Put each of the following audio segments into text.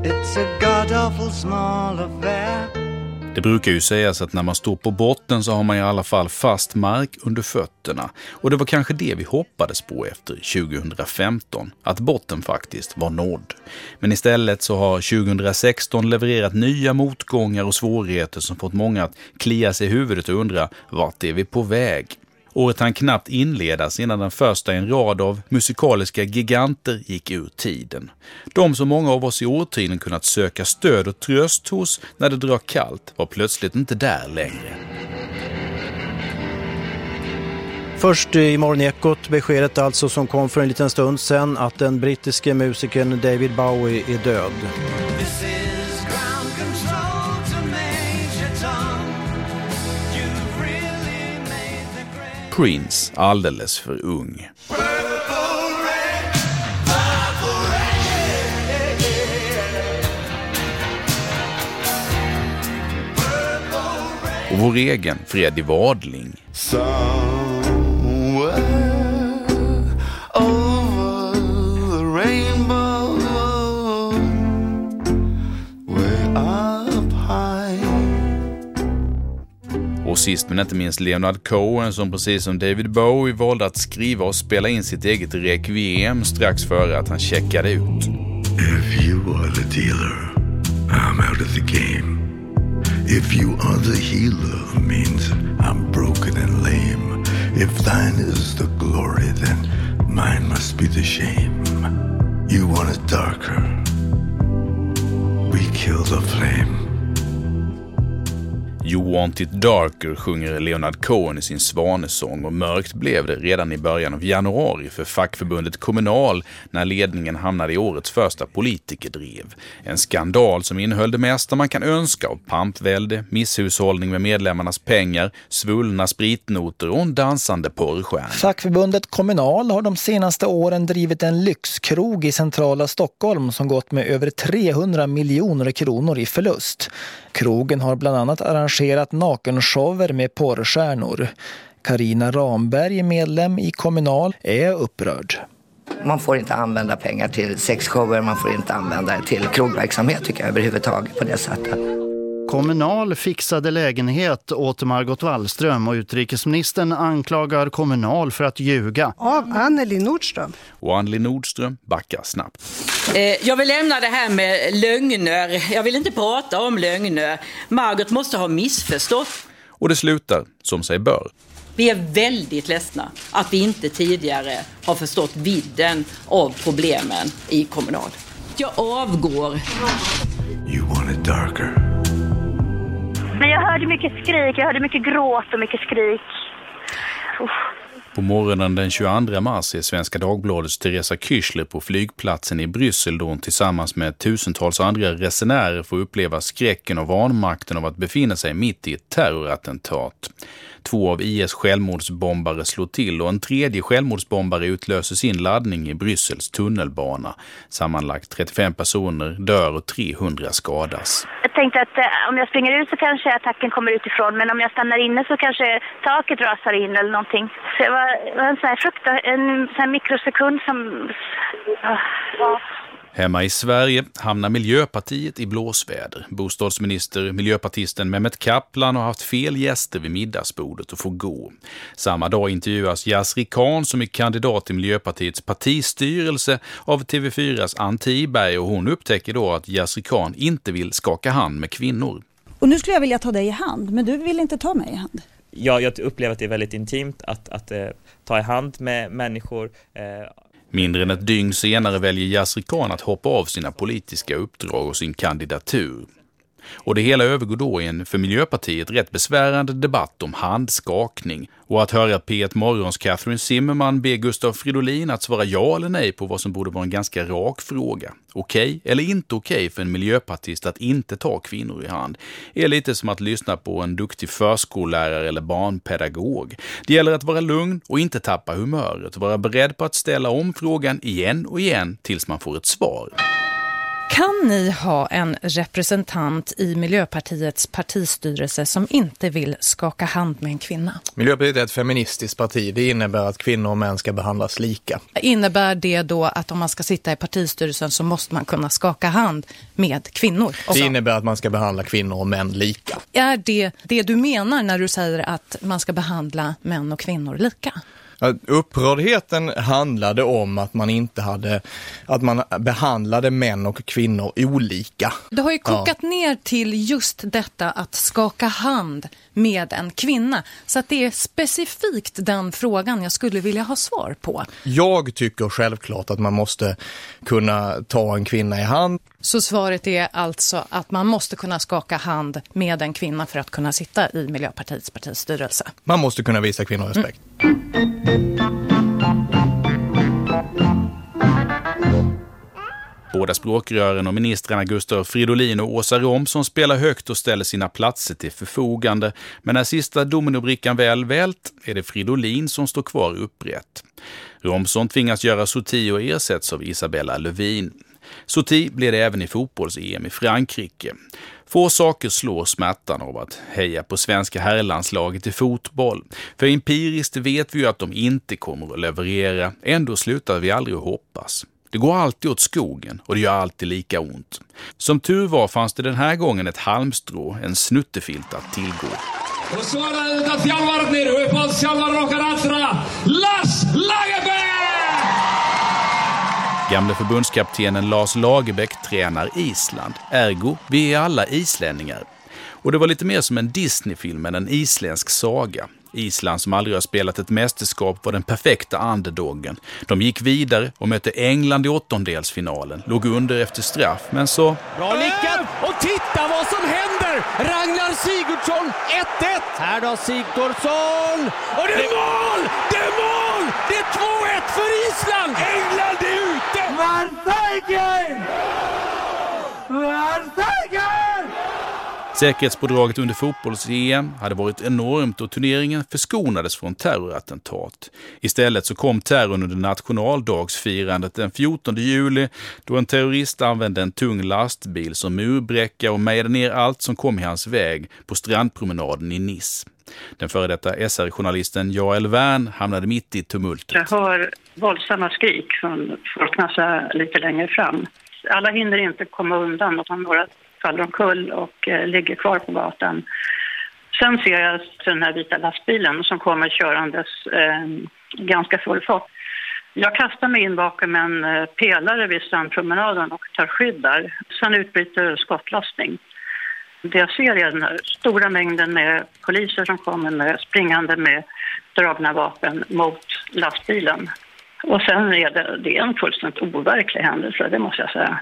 It's a god-awful small affair. Det brukar ju sägas att när man står på botten så har man i alla fall fast mark under fötterna. Och det var kanske det vi hoppades på efter 2015, att botten faktiskt var nådd. Men istället så har 2016 levererat nya motgångar och svårigheter som fått många att klia sig i huvudet och undra vart är vi på väg. Året hann knappt inledas innan den första i en rad av musikaliska giganter gick ur tiden. De som många av oss i årtiden kunnat söka stöd och tröst hos när det drar kallt var plötsligt inte där längre. Först i Morgonekot beskedet alltså som kom för en liten stund sedan att den brittiske musikern David Bowie är död. Prince, alldeles för ung. Och vår egen Freddie Wadling. Och sist men inte minst Leonard Cohen som precis som David Bowie valde att skriva och spela in sitt eget requiem strax före att han checkade ut. If you are the dealer, I'm out of the game. If you are the healer, means I'm broken and lame. If thine is the glory, then mine must be the shame. You want it darker, we kill the flame. You Want It Darker sjunger Leonard Cohen i sin svanesång och mörkt blev det redan i början av januari för fackförbundet Kommunal när ledningen hamnade i årets första politikerdrev. En skandal som innehöll det mesta man kan önska av pampvälde, misshushållning med medlemmarnas pengar, svullna spritnoter och en dansande porrstjärna. Fackförbundet Kommunal har de senaste åren drivit en lyxkrog i centrala Stockholm som gått med över 300 miljoner kronor i förlust. Krogen har bland annat arrangerat nakenshower med porrstjärnor. Carina Ramberg, medlem i Kommunal, är upprörd. Man får inte använda pengar till sexshower, man får inte använda det till krogverksamhet tycker jag överhuvudtaget på det sättet. Kommunal fixade lägenhet åt Margot Wallström och utrikesministern anklagar Kommunal för att ljuga. Av Anneli Nordström. Och Anneli Nordström backar snabbt. Jag vill lämna det här med lögner. Jag vill inte prata om lögner. Margot måste ha missförstått. Och det slutar som sig bör. Vi är väldigt ledsna att vi inte tidigare har förstått vidden av problemen i Kommunal. Jag avgår. You want it darker. Men jag hörde mycket skrik, jag hörde mycket gråt och mycket skrik. På morgonen den 22 mars är Svenska Dagbladets Teresa Kyschler på flygplatsen i Bryssel då hon tillsammans med tusentals andra resenärer får uppleva skräcken och vanmakten av att befinna sig mitt i ett terrorattentat. 2 av IS självmordsbombare slår till och en tredje självmordsbombare utlöser sin laddning i Bryssels tunnelbana. Sammanlagt 35 personer dör och 300 skadas. Jag tänkte att om jag springer ut så kanske attacken kommer utifrån, men om jag stannar inne så kanske taket rasar in eller någonting. Så det var en sån här en sån här mikrosekund som... Ja. Hemma i Sverige hamnar Miljöpartiet i blåsväder. Bostadsminister, miljöpartisten Mehmet Kaplan har haft fel gäster vid middagsbordet och får gå. Samma dag intervjuas Yasri Khan som är kandidat till Miljöpartiets partistyrelse av TV4s Ann Tiberg och hon upptäcker då att Yasri Khan inte vill skaka hand med kvinnor. Och nu skulle jag vilja ta dig i hand, men du vill inte ta mig i hand. Ja, jag upplever att det är väldigt intimt att ta i hand med människor. Mindre än ett dygn senare väljer Yasri Khan att hoppa av sina politiska uppdrag och sin kandidatur. Och det hela övergår då i en för Miljöpartiet rätt besvärande debatt om handskakning. Och att höra P1 Morgons Catherine Zimmerman be Gustav Fridolin att svara ja eller nej på vad som borde vara en ganska rak fråga. Okej eller inte okej för en miljöpartist att inte ta kvinnor i hand är lite som att lyssna på en duktig förskollärare eller barnpedagog. Det gäller att vara lugn och inte tappa humöret och vara beredd på att ställa om frågan igen och igen tills man får ett svar. Kan ni ha en representant i Miljöpartiets partistyrelse som inte vill skaka hand med en kvinna? Miljöpartiet är ett feministiskt parti. Det innebär att kvinnor och män ska behandlas lika. Innebär det då att om man ska sitta i partistyrelsen så måste man kunna skaka hand med kvinnor? Det innebär att man ska behandla kvinnor och män lika. Är det du menar när du säger att man ska behandla män och kvinnor lika? Upprördheten handlade om att man behandlade män och kvinnor olika. Det har ju kokat ner till just detta att skaka hand med en kvinna. Så att det är specifikt den frågan jag skulle vilja ha svar på. Jag tycker självklart att man måste kunna ta en kvinna i hand. Så svaret är alltså att man måste kunna skaka hand med en kvinna för att kunna sitta i Miljöpartiets partistyrelse. Man måste kunna visa kvinnor respekt. Båda språkrören och ministrarna Gustav Fridolin och Åsa Romson spelar högt och ställer sina platser till förfogande. Men när sista dominobrickan väl vält är det Fridolin som står kvar upprätt. Romson tvingas göra sorti och ersätts av Isabella Lövin. Sorti blir det även i fotbolls-EM i Frankrike. Få saker slår smärtan av att heja på svenska herrlandslaget i fotboll. För empiriskt vet vi ju att de inte kommer att leverera. Ändå slutar vi aldrig att hoppas. Det går alltid åt skogen och det gör alltid lika ont. Som tur var fanns det den här gången ett halmstrå, en snuttefilt att tillgå. Och så är det fjallvaret ner och på fjallvaret råkar andra Lars Lagerbäck! Gamle förbundskaptenen Lars Lagerbäck tränar Island. Ergo, vi är alla islänningar. Och det var lite mer som en Disney-film än en isländsk saga. Island som aldrig har spelat ett mästerskap var den perfekta underdoggen. De gick vidare och mötte England i åttondelsfinalen. Låg under efter straff, men så... Bra nickat! Och titta vad som händer! Ragnar Sigurdsson, 1-1! Här då Sigurdsson! Och det är mål! Det är mål! Det är 2-1 för Island! England är ute! Varsager! Säkerhetspådraget under fotbolls-EM hade varit enormt och turneringen förskonades från terrorattentat. Istället så kom terrorn under nationaldagsfirandet den 14 juli då en terrorist använde en tung lastbil som murbräcka och mejade ner allt som kom i hans väg på strandpromenaden i Nice. Den före detta SR-journalisten Joel Wern hamnade mitt i tumultet. Jag hör våldsamma skrik från folkmassa lite längre fram. Alla hinner inte komma undan utan några faller omkull och ligger kvar på gatan. Sen ser jag den här vita lastbilen som kommer körandes ganska full fart. Jag kastar mig in bakom en pelare vid strandpromenaden och tar skydd där. Sen utbryter skottlossning. Det jag ser är den här stora mängden med poliser som kommer med springande med dragna vapen mot lastbilen. Och sen är det en fullständigt overklig händelse, det måste jag säga.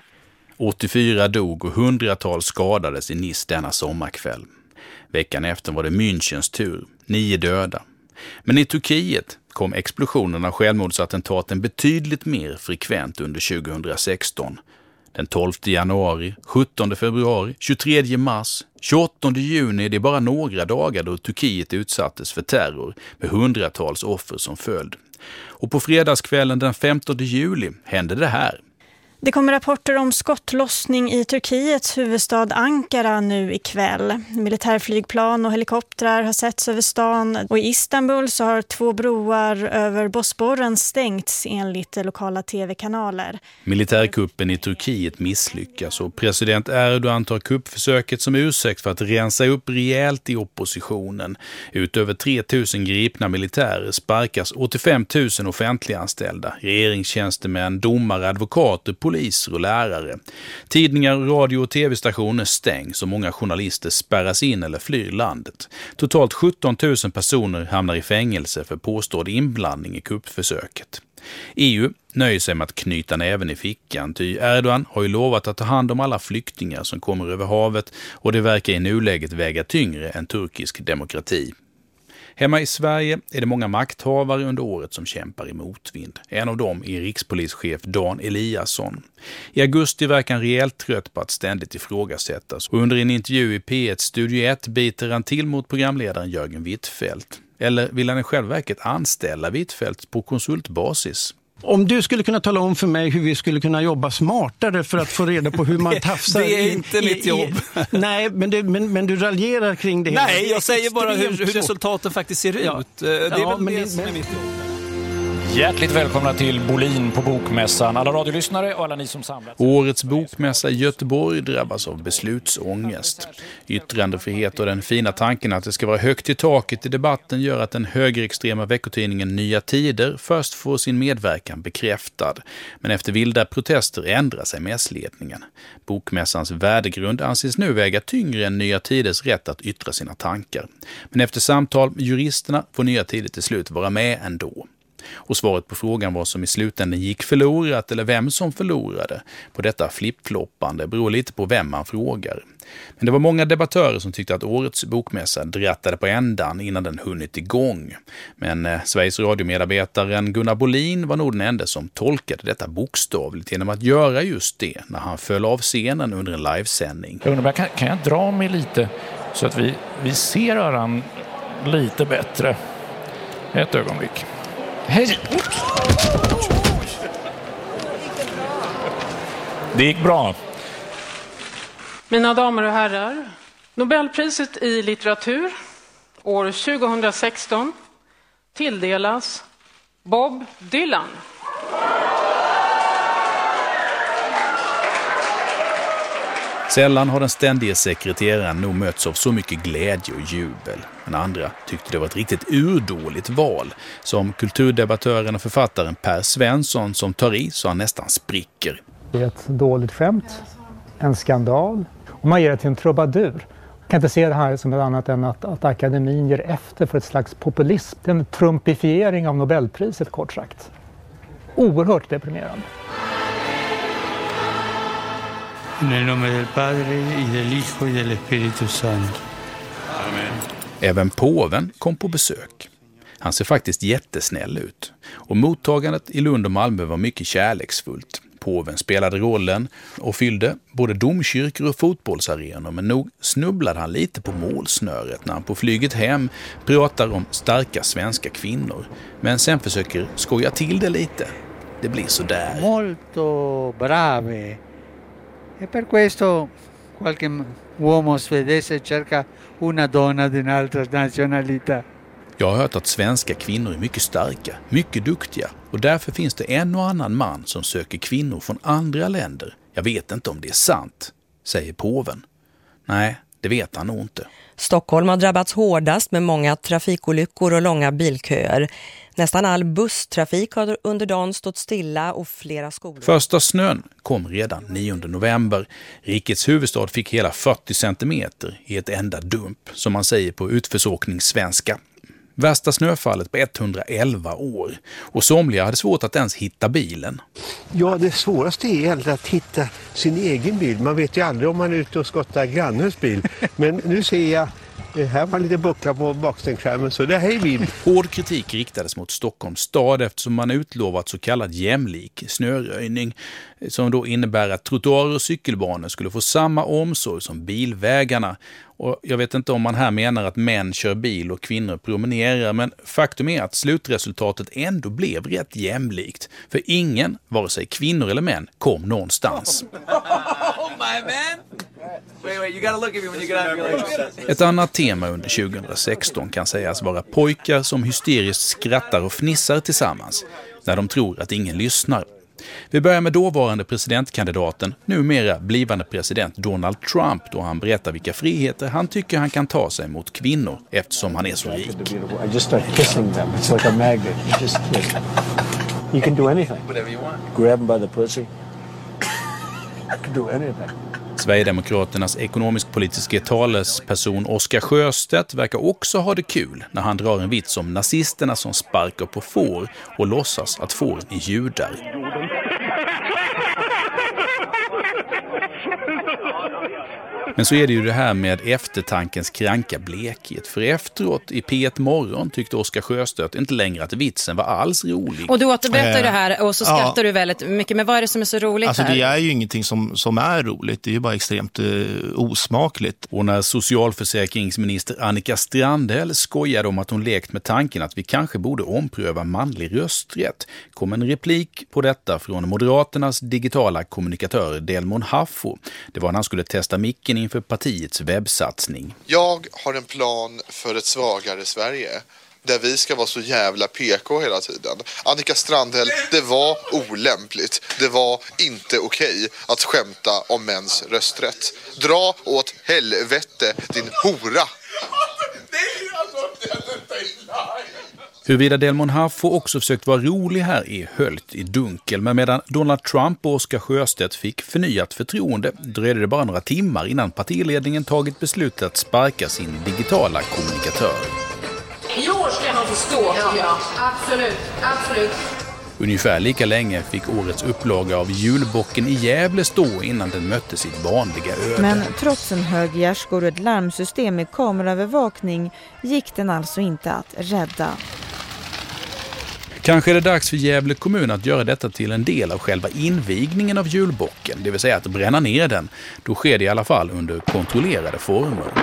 84 dog och hundratals skadades i Nice denna sommarkväll. Veckan efter var det Münchens tur, 9 döda. Men i Turkiet kom explosionerna av självmordsattentaten betydligt mer frekvent under 2016. Den 12 januari, 17 februari, 23 mars, 28 juni, det är bara några dagar då Turkiet utsattes för terror med hundratals offer som följd. Och på fredagskvällen den 15 juli hände det här. Det kommer rapporter om skottlossning i Turkiets huvudstad Ankara nu ikväll. Militärflygplan och helikoptrar har setts över stan och i Istanbul så har 2 broar över Bosporen stängts enligt lokala tv-kanaler. Militärkuppen i Turkiet misslyckas och president Erdogan tar kuppförsöket som ursäkt för att rensa upp rejält i oppositionen. Utöver 3 000 gripna militärer sparkas 85 000 offentliganställda, regeringstjänstemän, domare, advokater, poliser och lärare. Tidningar, radio- och tv-stationer stängs och många journalister spärras in eller flyr landet. Totalt 17 000 personer hamnar i fängelse för påstådd inblandning i kuppförsöket. EU nöjer sig med att knyta näven i fickan, ty Erdogan har ju lovat att ta hand om alla flyktingar som kommer över havet och det verkar i nuläget väga tyngre än turkisk demokrati. Hemma i Sverige är det många makthavare under året som kämpar i motvind. En av dem är rikspolischef Dan Eliasson. I augusti verkar han rejält trött på att ständigt ifrågasättas och under en intervju i P1 Studio 1 biter han till mot programledaren Jörgen Wittfeldt. Eller vill han i själva verket anställa Wittfeldt på konsultbasis? Om du skulle kunna tala om för mig hur vi skulle kunna jobba smartare för att få reda på hur man tafsar... Det är inte mitt jobb. Nej, men du raljerar kring det. Nej, jag säger bara hur resultaten faktiskt ser ut. Det är väl det som är mitt jobb. Hjärtligt välkomna till Bolin på Bokmässan. Alla radiolyssnare och alla ni som samlats. Årets bokmässa i Göteborg drabbas av beslutsångest. Yttrandefrihet och den fina tanken att det ska vara högt i taket i debatten gör att den högerextrema veckotidningen Nya Tider först får sin medverkan bekräftad. Men efter vilda protester ändrar sig mässledningen. Bokmässans värdegrund anses nu väga tyngre än Nya Tiders rätt att yttra sina tankar. Men efter samtal med juristerna får Nya Tider till slut vara med ändå. Och svaret på frågan vad som i slutändan gick förlorat eller vem som förlorade på detta flippfloppande beror lite på vem man frågar. Men det var många debattörer som tyckte att årets bokmässa drattade på ändan innan den hunnit igång. Men Sveriges radiomedarbetaren Gunnar Bolin var nog den enda som tolkade detta bokstavligt genom att göra just det när han föll av scenen under en livesändning. Kan jag dra mig lite så att vi ser varann lite bättre? Ett ögonblick. Hej! Det gick bra. Mina damer och herrar, Nobelpriset i litteratur år 2016 tilldelas Bob Dylan. Sällan har den ständiga sekreteraren nog mötts av så mycket glädje och jubel. Men andra tyckte det var ett riktigt urdåligt val. Som kulturdebattören och författaren Per Svensson som tar i så han nästan spricker. Det är ett dåligt skämt, en skandal och man ger det till en trubadur. Jag kan inte se det här som något annat än att akademin ger efter för ett slags populism. Det är en trumpifiering av Nobelpriset kort sagt. Oerhört deprimerande. Nel nome del Padre y del Hijo y del Espíritu Santo. Amen. Även påven kom på besök. Han ser faktiskt jättesnäll ut. Och mottagandet i Lund och Malmö var mycket kärleksfullt. Påven spelade rollen och fyllde både domkyrkor och fotbollsarenor, men nog snubblade han lite på målsnöret när han på flyget hem pratar om starka svenska kvinnor. Men sen försöker skoja till det lite. Det blir så där. Molto brave. E per questo qualche uomo svedese cerca una donna di un'altra nazionalità. Jag har hört att svenska kvinnor är mycket starka, mycket duktiga och därför finns det en och annan man som söker kvinnor från andra länder. Jag vet inte om det är sant, säger påven. Nej, det vet han nog inte. Stockholm har drabbats hårdast med många trafikolyckor och långa bilköer. Nästan all busstrafik har under dagen stått stilla och flera skolor. Första snön kom redan 9 november. Rikets huvudstad fick hela 40 centimeter i ett enda dump, som man säger på utförsåkningssvenska. Värsta snöfallet på 111 år. Och somliga hade svårt att ens hitta bilen. Ja, det svåraste är egentligen att hitta sin egen bil. Man vet ju aldrig om man är ute och skottar grannens bil. Men nu ser jag, här var lite buckla på bakstänkskärmen, så det här är bil. Hård kritik riktades mot Stockholms stad eftersom man utlovat så kallad jämlik snöröjning, som då innebär att trottoarer och cykelbanor skulle få samma omsorg som bilvägarna. Och jag vet inte om man här menar att män kör bil och kvinnor promenerar, men faktum är att slutresultatet ändå blev rätt jämlikt. För ingen, vare sig kvinnor eller män, kom någonstans. Ett annat tema under 2016 kan sägas vara pojkar som hysteriskt skrattar och fnissar tillsammans när de tror att ingen lyssnar. Vi börjar med dåvarande presidentkandidaten, numera blivande president Donald Trump, då han berättar vilka friheter han tycker han kan ta sig mot kvinnor eftersom han är så rik. I just start kissing them. It's like a magnet. You just kiss. You can do anything. Whatever you want. Grab them by the pussy. You can do anything. Sverigedemokraternas ekonomisk-politiska talesperson Oskar Sjöstedt verkar också ha det kul när han drar en vits om nazisterna som sparkar på får och låtsas att fåren är judar. Men så är det ju det här med eftertankens kranka blekhet. För efteråt i P1 Morgon tyckte Oskar Sjöstedt inte längre att vitsen var alls rolig. Och du återberättar det här och så skrattar du väldigt mycket. Men vad är det som är så roligt alltså, här? Det är ju ingenting som är roligt. Det är ju bara extremt osmakligt. Och när socialförsäkringsminister Annika Strandhäll skojade om att hon lekt med tanken att vi kanske borde ompröva manlig rösträtt kom en replik på detta från Moderaternas digitala kommunikatör Delmon Haffo. Det var när han skulle testa micken inför partiets webbsatsning. Jag har en plan för ett svagare Sverige där vi ska vara så jävla PK hela tiden. Annika Strandhäll, det var olämpligt. Det var inte okej att skämta om mäns rösträtt. Dra åt helvete, din hora! Huruvida Delmon Haffo också försökt vara rolig här är höljt i dunkel, men medan Donald Trump och Oskar Sjöstedt fick förnyat förtroende dröjde det bara några timmar innan partiledningen tagit beslutet att sparka sin digitala kommunikatör. I år ska han förstå, ja. Absolut, absolut. Ungefär lika länge fick årets upplaga av Julbocken i Gävle stå innan den mötte sitt vanliga öde. Men trots en hög gärdsgård och ett larmsystem med kameraövervakning gick den alltså inte att rädda. Kanske är det dags för Gävle kommun att göra detta till en del av själva invigningen av julbocken, det vill säga att bränna ner den. Då sker det i alla fall under kontrollerade former.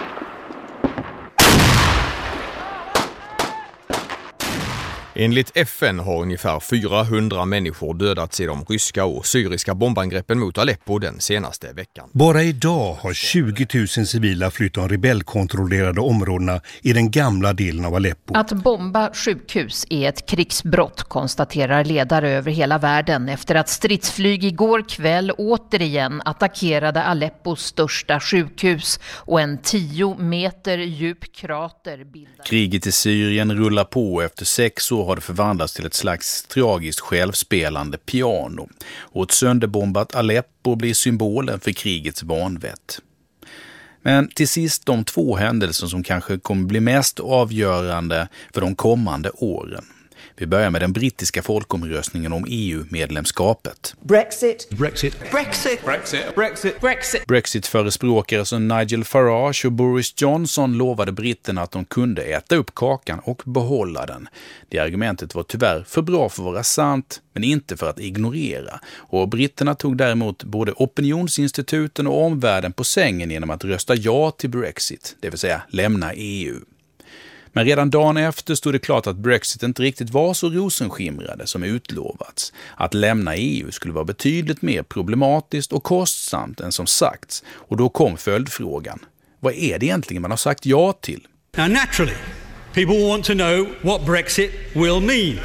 Enligt FN har ungefär 400 människor dödats i de ryska och syriska bombangreppen mot Aleppo den senaste veckan. Bara idag har 20 000 civila flytt de rebellkontrollerade områdena i den gamla delen av Aleppo. Att bomba sjukhus är ett krigsbrott, konstaterar ledare över hela världen efter att stridsflyg igår kväll återigen attackerade Aleppos största sjukhus och en 10 meter djup krater bildade. Kriget i Syrien rullar på. Efter 6 år har det förvandlats till ett slags tragiskt självspelande piano. Och ett sönderbombat Aleppo blir symbolen för krigets vanvett. Men till sist de 2 händelser som kanske kommer bli mest avgörande för de kommande åren. Vi börjar med den brittiska folkomröstningen om EU-medlemskapet. Brexit. Brexit. Brexit. Brexit. Brexit. Brexit. Brexit-förespråkare som Nigel Farage och Boris Johnson lovade britterna att de kunde äta upp kakan och behålla den. Det argumentet var tyvärr för bra för att vara sant, men inte för att ignorera. Och britterna tog däremot både opinionsinstituten och omvärlden på sängen genom att rösta ja till Brexit, det vill säga lämna EU. Men redan dagen efter stod det klart att Brexit inte riktigt var så rosenskimrade som utlovats. Att lämna EU skulle vara betydligt mer problematiskt och kostsamt än som sagts. Och då kom följdfrågan. Vad är det egentligen man har sagt ja till? Now naturally, people want to know what Brexit will mean.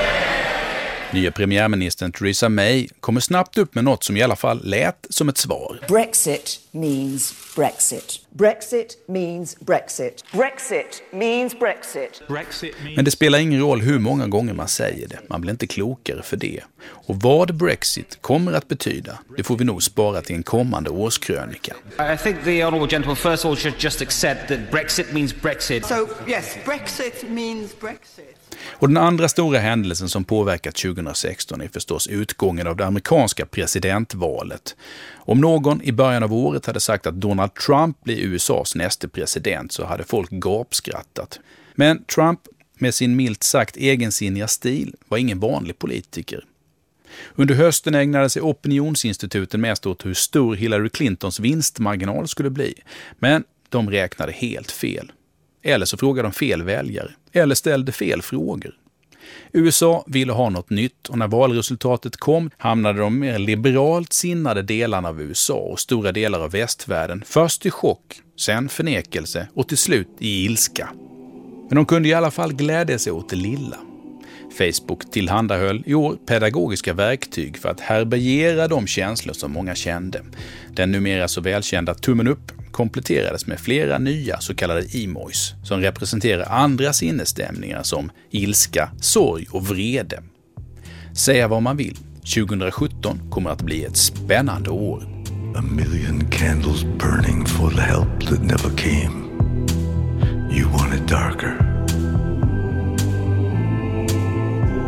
Nya premiärministern Theresa May kommer snabbt upp med något som i alla fall lät som ett svar. Brexit means Brexit. Brexit means Brexit. Brexit means Brexit. Men det spelar ingen roll hur många gånger man säger det. Man blir inte klokare för det. Och vad Brexit kommer att betyda, det får vi nog spara till en kommande årskrönika. I think the honourable gentleman first of all should just accept that Brexit means Brexit. So yes, Brexit means Brexit. Och den andra stora händelsen som påverkat 2016 är förstås utgången av det amerikanska presidentvalet. Om någon i början av året hade sagt att Donald Trump blir USAs nästa president så hade folk gapskrattat. Men Trump med sin milt sagt egensinniga stil var ingen vanlig politiker. Under hösten ägnade sig opinionsinstituten mest åt hur stor Hillary Clintons vinstmarginal skulle bli. Men de räknade helt fel. Eller så frågade de fel väljare. Eller ställde fel frågor. USA ville ha något nytt och när valresultatet kom hamnade de mer liberalt sinnade delarna av USA och stora delar av västvärlden först i chock, sen förnekelse och till slut i ilska. Men de kunde i alla fall glädja sig åt det lilla. Facebook tillhandahöll i år pedagogiska verktyg för att härbärgera de känslor som många kände. Den numera så välkända tummen upp kompletterades med flera nya så kallade emojis som representerar andra sinnesstämningar som ilska, sorg och vrede. Säga vad man vill, 2017 kommer att bli ett spännande år. A million candles burning for the help that never came. You want it darker.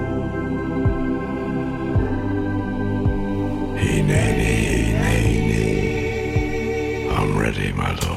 Hey, nay, nay, nay, nay. my lord.